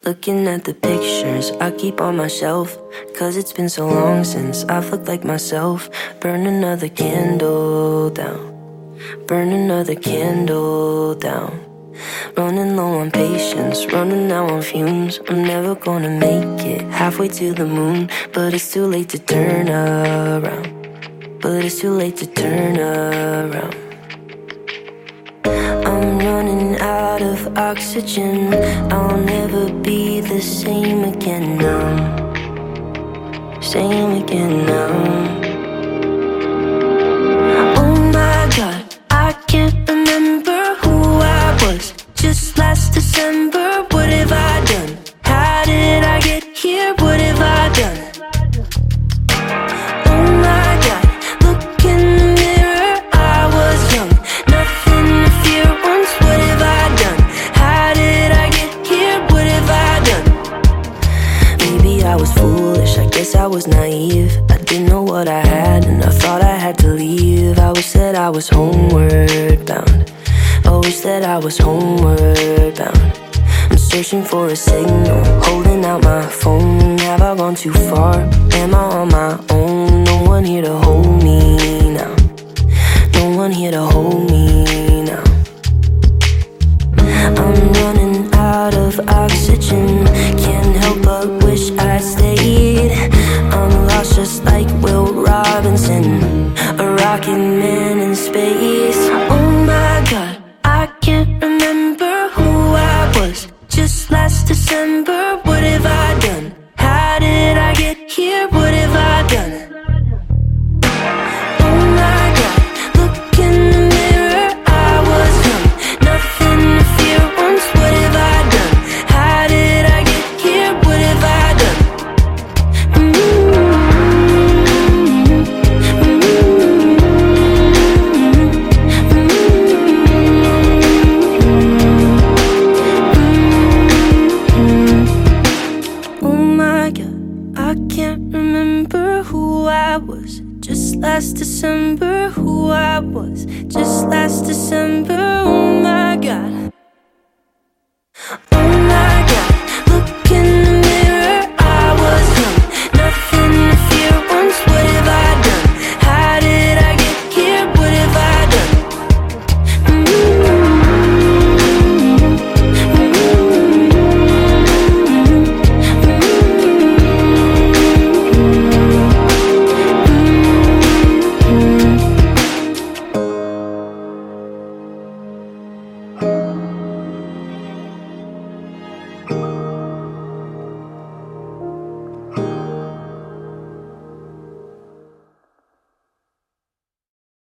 Looking at the pictures I keep on my shelf, 'cause it's been so long since I've looked like myself. Burn another candle down, burn another candle down. Running low on patience, running out on fumes. I'm never gonna make it halfway to the moon, but it's too late to turn around, but it's too late to turn around. I'm running out of oxygen, I'll never be the same again now, same again now. Oh my God, I can't remember who I was just last December. What have I done? How did I get here? What have I done? Oh my God, look in the mirror, I was young, nothing to fear once. What have I done? How did I get here? What have I done? Maybe I was foolish, I guess I was naive. I didn't know what I had and I thought I had to leave. I always said I was homeward bound, always said I was homeward bound. I'm searching for a signal, holding out my phone. Have I gone too far? Am I on my own? No one here to hold me now, no one here to hold me now. I'm running out of oxygen, can't help but wish I stayed. I'm lost just like Will Robinson, a rocket man in space. Oh my God, I can't remember who I was just last December. What have I done? How did I get here? What have I done? Oh my God, look in the mirror, I was young, nothing to fear once. What have I done? How did I get here? What have I done? Oh my God, I can't remember who I was just last December. Who I was just last December. Oh my God.